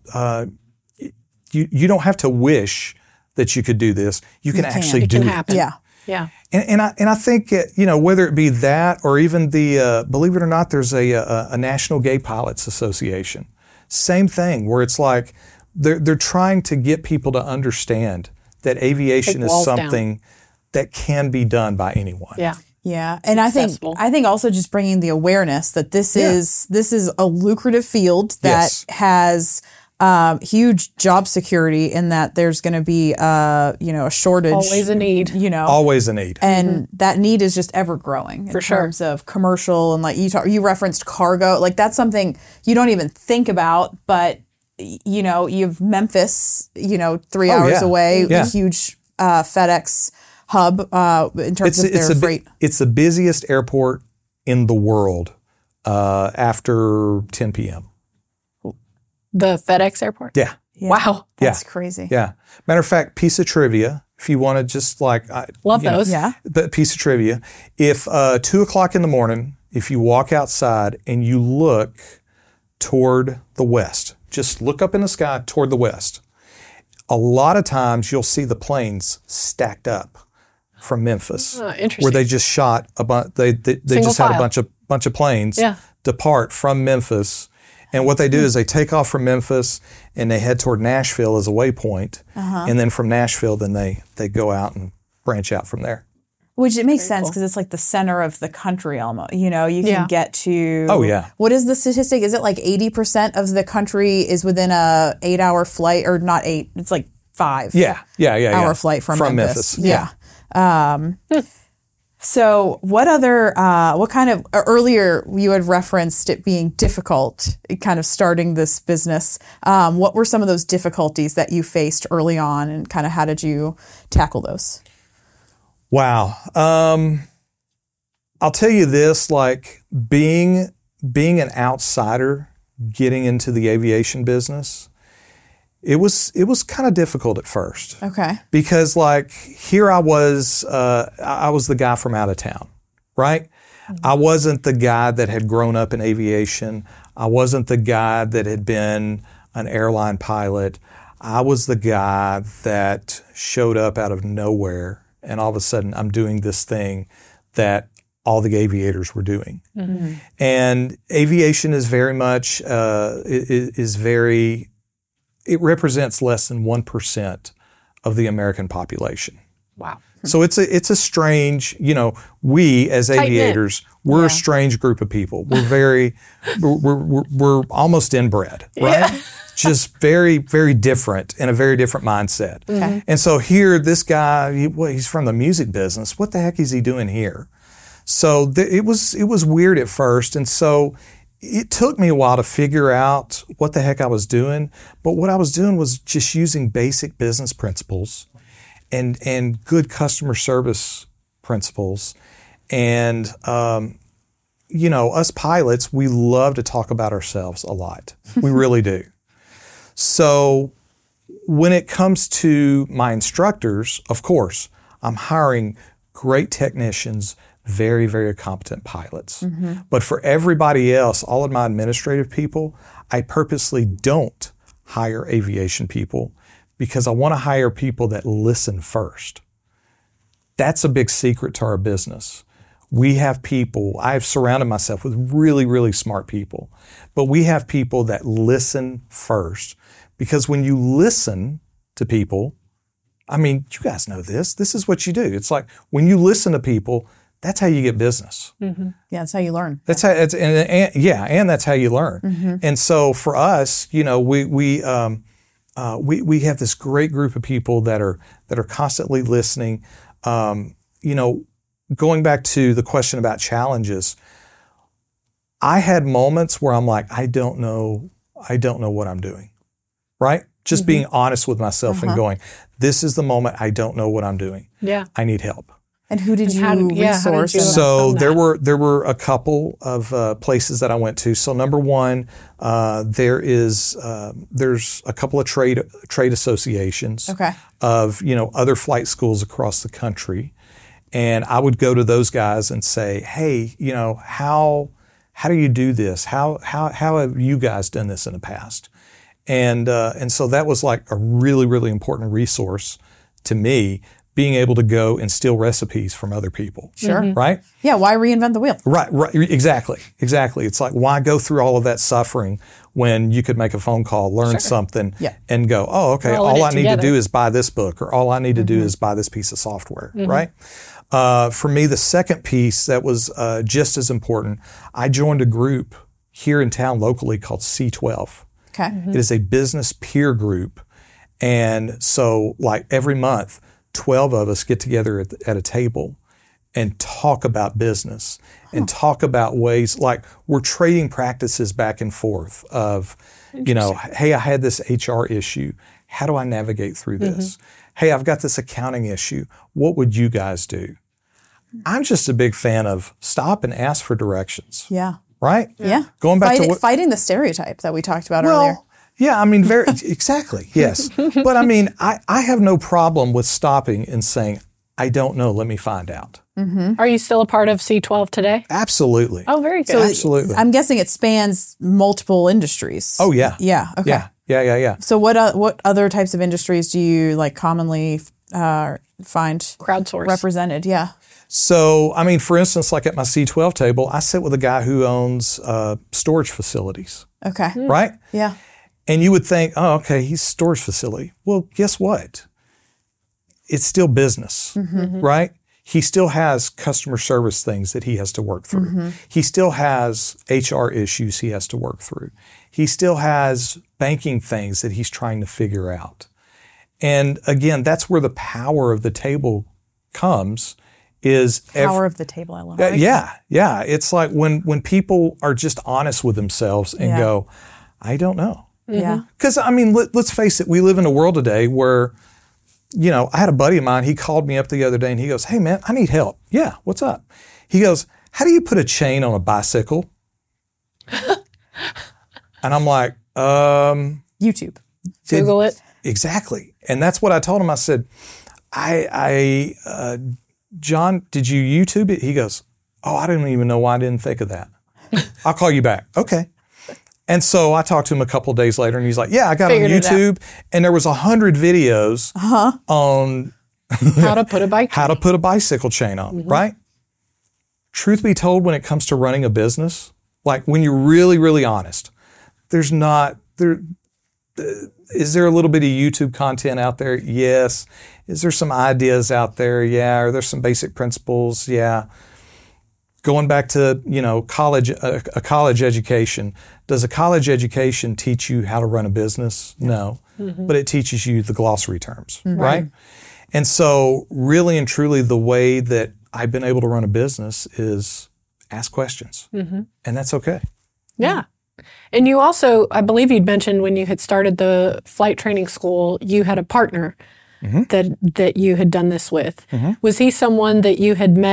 have to wish that you could do this. You can actually do it. It can happen. Yeah. And I think whether it be that or even the believe it or not, there's a National Gay Pilots Association. Same thing, where it's like they're trying to get people to understand that aviation is something that can be done by anyone. Yeah, and I think also just bringing the awareness that this is a lucrative field that has huge job security, in that there's going to be a shortage, always a need, always a need, and that need is just ever growing in terms of commercial, and like you referenced cargo, like that's something you don't even think about, but you have Memphis, 3 hours away, a huge FedEx hub in terms of their freight. It's the busiest airport in the world after 10 p.m. The FedEx airport? Yeah. Wow. That's crazy. Yeah. Matter of fact, piece of trivia, if you want to just love those. Yeah. But piece of trivia, if 2:00 in the morning, if you walk outside and you look toward the west, just look up in the sky toward the west, a lot of times you'll see the planes stacked up from Memphis. Interesting. Where they just shot they just had a bunch of planes depart from Memphis. And what they do is they take off from Memphis and they head toward Nashville as a waypoint. And then from Nashville, then they go out and branch out from there. Which it makes sense because it's like the center of the country almost. You can get to... Oh, yeah. What is the statistic? Is it like 80% of the country is within a 8-hour flight, or not 8, it's like 5 hour flight from Memphis. Yeah. So what kind of, earlier you had referenced it being difficult, kind of starting this business. What were some of those difficulties that you faced early on, and kind of how did you tackle those? Wow. I'll tell you this, like being an outsider getting into the aviation business, it was kind of difficult at first. Okay. Because like here I was the guy from out of town, right? Mm-hmm. I wasn't the guy that had grown up in aviation. I wasn't the guy that had been an airline pilot. I was the guy that showed up out of nowhere, and all of a sudden I'm doing this thing that all the aviators were doing. Mm-hmm. And aviation is very much it represents less than 1% of the American population. Wow. So it's a strange, we as aviators, we're a strange group of people. We're we're almost inbred, right? Yeah. Just very, very different, and a very different mindset. Okay. And so here, this guy, he's from the music business. What the heck is he doing here? So it was weird at first. And so it took me a while to figure out what the heck I was doing, but what I was doing was just using basic business principles and good customer service principles. And, us pilots, we love to talk about ourselves a lot. We really do. So when it comes to my instructors, of course, I'm hiring great technicians, very, very competent pilots. But for everybody else, all of my administrative people, I purposely don't hire aviation people because I want to hire people that listen first. That's a big secret to our business. We have people, I've surrounded myself with really, really smart people, but we have people that listen first. Because when you listen to people, I mean, you guys know this. This is what you do. It's like when you listen to people, that's how you get business. Yeah, that's how you learn. That's how it's and that's how you learn. And so for us, we have this great group of people that are constantly listening. Going back to the question about challenges, I had moments where I'm like, I don't know what I'm doing. Right? Just being honest with myself and going, this is the moment I don't know what I'm doing. Yeah. I need help. And who did you resource? So there were a couple of places that I went to. So number one, there's a couple of trade associations of other flight schools across the country, and I would go to those guys and say, hey, how do you do this? How have you guys done this in the past? And so that was like a really, really important resource to me, being able to go and steal recipes from other people. Sure. Right? Yeah, why reinvent the wheel? Right. Exactly. It's like, why go through all of that suffering when you could make a phone call, learn something, and go, oh, okay, all I need to do is buy this book, or all I need to do is buy this piece of software, right? For me, the second piece that was just as important, I joined a group here in town locally called C12. Okay. It is a business peer group. And so like every month, 12 of us get together at a table and talk about business and talk about ways, like we're trading practices back and forth of, hey, I had this HR issue. How do I navigate through this? Hey, I've got this accounting issue. What would you guys do? I'm just a big fan of stop and ask for directions. Yeah. Right? Yeah. Going back to fighting the stereotype that we talked about earlier. Yeah, I mean, exactly, yes. But I mean, I have no problem with stopping and saying, I don't know, let me find out. Are you still a part of C12 today? Absolutely. Oh, very good. So absolutely. I'm guessing it spans multiple industries. Oh, yeah. Yeah, okay. Yeah. So what other types of industries do you commonly find crowdsourced represented? Yeah. So, I mean, for instance, like at my C12 table, I sit with a guy who owns storage facilities. Okay. Right? Yeah. And you would think, oh, okay, he's a storage facility. Well, guess what? It's still business, right? He still has customer service things that he has to work through. He still has HR issues he has to work through. He still has banking things that he's trying to figure out. And again, that's where the power of the table comes. Power of the table, I love it. Yeah. It's like when people are just honest with themselves and go, I don't know. Yeah. Because, I mean, let's face it, we live in a world today where, I had a buddy of mine, he called me up the other day and he goes, hey, man, I need help. Yeah, what's up? He goes, how do you put a chain on a bicycle? And I'm like, YouTube. Google it. Exactly. And that's what I told him. I said, John, did you YouTube it? He goes, oh, I didn't even know why I didn't think of that. I'll call you back. Okay. And so I talked to him a couple of days later and he's like, yeah, I got Figured on YouTube and there was 100 videos on how to put a bicycle chain on, right? Truth be told, when it comes to running a business, like when you're really, really honest, is there a little bit of YouTube content out there? Yes. Is there some ideas out there? Yeah. Are there some basic principles? Yeah. Going back to, college, a college education. Does a college education teach you how to run a business? No. But it teaches you the glossary terms, right? And so really and truly the way that I've been able to run a business is ask questions. And that's okay. Yeah. And you also, I believe you'd mentioned when you had started the flight training school, you had a partner that you had done this with. Was he someone that you had met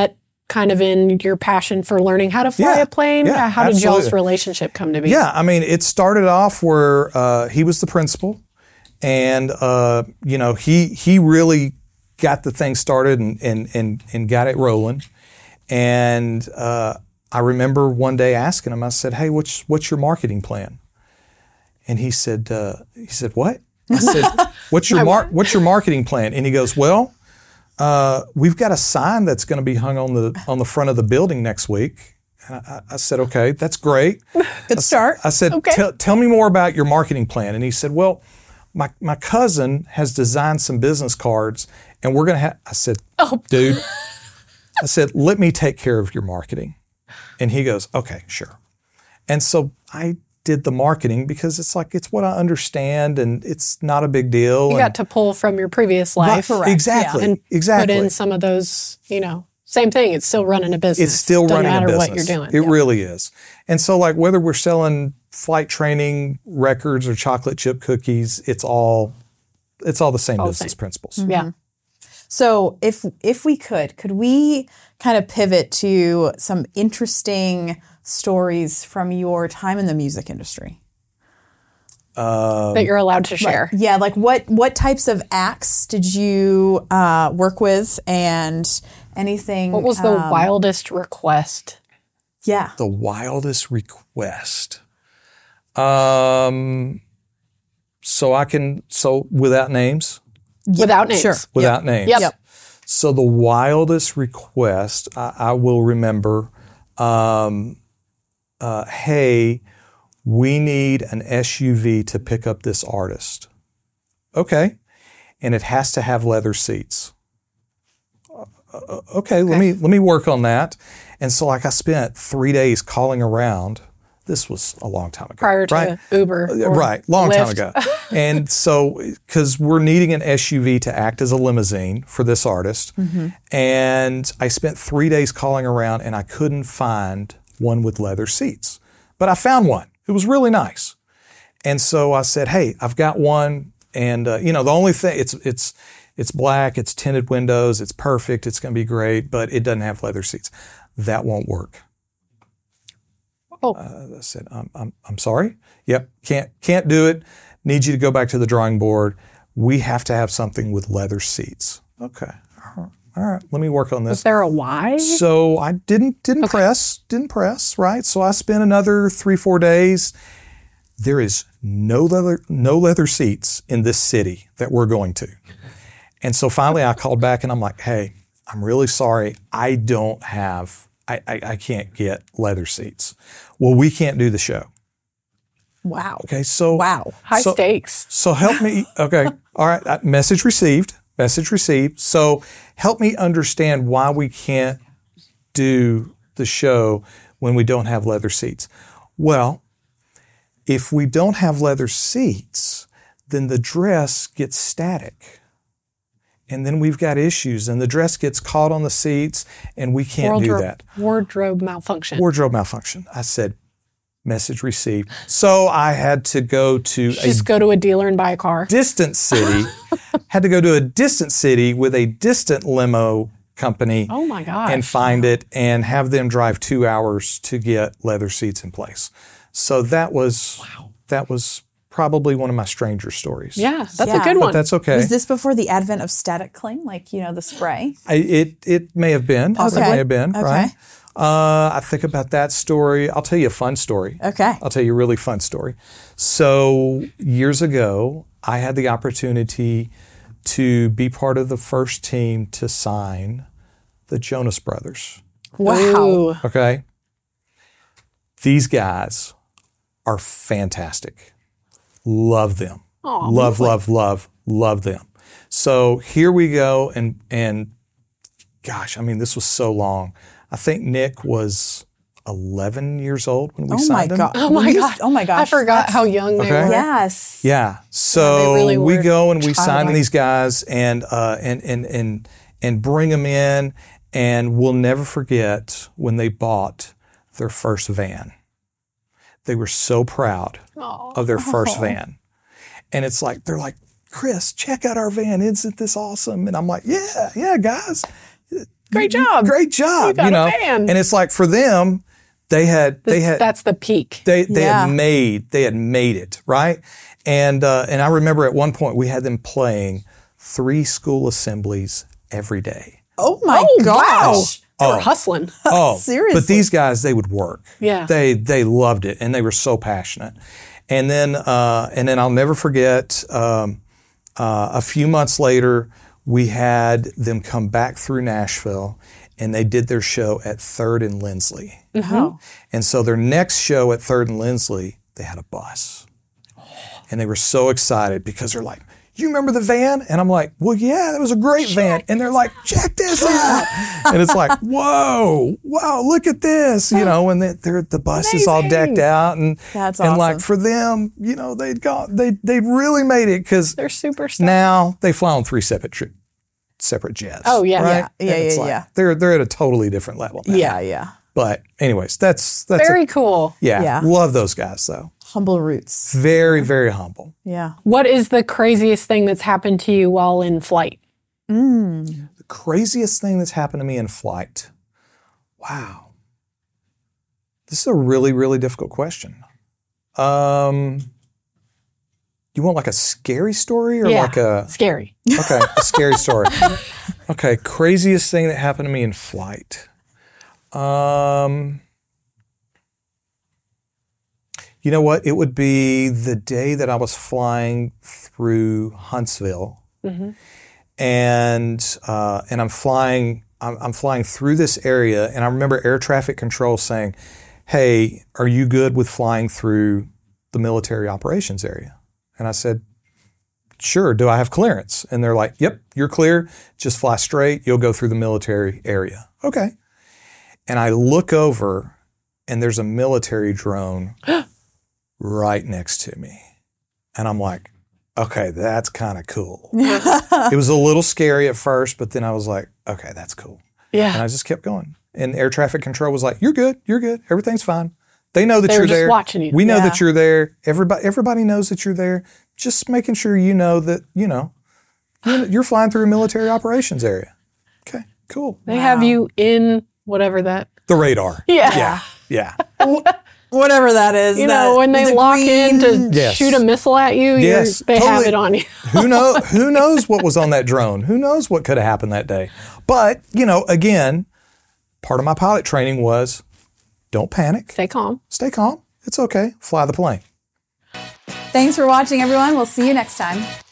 kind of in your passion for learning how to fly a plane? Yeah, How did absolutely. y'all's relationship come to be? Yeah, I mean, it started off where he was the principal, and he really got the thing started and got it rolling. And I remember one day asking him, I said, "Hey, what's your marketing plan?" And he said, "What?" I said, "What's your marketing plan?" And he goes, "Well, we've got a sign that's going to be hung on the front of the building next week." And I said, "Okay, that's great. Good start. I said, Okay. Tell me more about your marketing plan." And he said, "Well, my cousin has designed some business cards, and we're going to have." I said, "Dude," I said, "let me take care of your marketing." And he goes, "Okay, sure." And so I did the marketing because it's what I understand, and it's not a big deal. You got to pull from your previous life. Correct. Exactly. And exactly. put in some of those, same thing. It's still running a business. It's still running a business. Doesn't matter what you're doing. It really is. And so whether we're selling flight training records or chocolate chip cookies, it's all the same business principles. Yeah. So if we could we kind of pivot to some interesting stories from your time in the music industry? That you're allowed to share. Yeah, like what types of acts did you work with, and anything? What was the wildest request? Yeah. The wildest request. So without names? Without names. Sure. Without names. Yep. So the wildest request I will remember, hey, we need an SUV to pick up this artist. Okay. And it has to have leather seats. Okay, let me work on that. And so I spent 3 days calling around. This was a long time ago. Prior to Uber. Or Right, long time Lyft. ago. And so, because we're needing an SUV to act as a limousine for this artist. And I spent 3 days calling around, and I couldn't find one with leather seats. But I found one. It was really nice. And so I said, "Hey, I've got one." And, the only thing, it's black, it's tinted windows, it's perfect, it's going to be great, but it doesn't have leather seats. That won't work. Oh. I said, I'm sorry. Yep, can't do it. Need you to go back to the drawing board. We have to have something with leather seats. Okay, all right. Let me work on Was this. there a why? So I didn't press, right? So I spent another 3-4 days. There is no leather seats in this city that we're going to. And so finally I called back and I'm like, "Hey, I'm really sorry. I can't get leather seats." "Well, we can't do the show." Wow. Okay, so Wow. High stakes. So help me. Okay, all right. Message received. So help me understand why we can't do the show when we don't have leather seats. Well, if we don't have leather seats, then the dress gets static. And then we've got issues, and the dress gets caught on the seats, and we can't do that. Wardrobe malfunction. Wardrobe malfunction. I said, message received. So I had to go to Just go to a dealer and buy a car. distant city, with a distant limo company. Oh my gosh. And find it and have them drive 2 hours to get leather seats in place. So that was probably one of my stranger stories. Yeah, that's a Yeah. good But one. that's okay. Was this before the advent of static cling, the spray? It may have been. Okay. It may have been, Okay. right? I think about that story. I'll tell you a fun story. Okay. I'll tell you a really fun story. So years ago, I had the opportunity to be part of the first team to sign the Jonas Brothers. Wow. Ooh. Okay? These guys are fantastic. Love them. Aw, Love them. So here we go, and gosh, I mean, this was so long. I think Nick was 11 years old when we signed him. God. Oh my God. Oh my gosh. I forgot how young they Okay. were. Yes. Yeah. So they really we were go and we sign childlike. these guys and bring them in, and we'll never forget when they bought their first van. They were so proud of their first van. And it's like, they're like, "Chris, check out our van. Isn't this awesome?" And I'm like, yeah, guys. Great job. Great job. You got a van. And it's like for them, that's the peak. They had made it, right? And I remember at one point we had them playing 3 school assemblies every day. Oh my gosh. Wow. They were hustling. Seriously. But these guys, they would work. Yeah. They loved it and they were so passionate. And then I'll never forget, a few months later, we had them come back through Nashville and they did their show at 3rd and Lindsley. Mm-hmm. And so their next show at 3rd and Lindsley, they had a bus. And they were so excited because they're like, you remember the van? And I'm like, well, yeah, that was a great van. And they're like, check this out. And it's like, whoa, wow, look at this. And the bus is all decked out. And that's and awesome. like for them, they really made it because they're superstars. Now they fly on 3 separate jets. Oh, yeah. Right? Yeah. They're at a totally different level now. Yeah. But anyways, that's very cool. Yeah. Love those guys though. Humble roots. Very, very humble. Yeah. What is the craziest thing that's happened to you while in flight? The craziest thing that's happened to me in flight. Wow. This is a really, really difficult question. You want like a scary story or like a... Scary. Okay, a scary story. Okay, craziest thing that happened to me in flight. You know what? It would be the day that I was flying through Huntsville, and I'm flying through this area, and I remember air traffic control saying, "Hey, are you good with flying through the military operations area?" And I said, "Sure. Do I have clearance?" And they're like, "Yep, you're clear. Just fly straight. You'll go through the military area." Okay. And I look over, and there's a military drone right next to me. And I'm like, okay, that's kind of cool. It was a little scary at first, but then I was like, okay, that's cool. Yeah. And I just kept going. And air traffic control was like, you're good. Everything's fine. They know that They you're were just there. watching you. We know that you're there. Everybody knows that you're there. Just making sure you know that, you're flying through a military operations area. Okay, cool. They have you in whatever that... The radar. Yeah. Yeah. Whatever that is. when they lock in to Yes. shoot a missile at you, Yes, they have totally. it on you. Who knows what was on that drone? Who knows what could have happened that day? But, again, part of my pilot training was don't panic. Stay calm. Stay calm. It's okay. Fly the plane. Thanks for watching, everyone. We'll see you next time.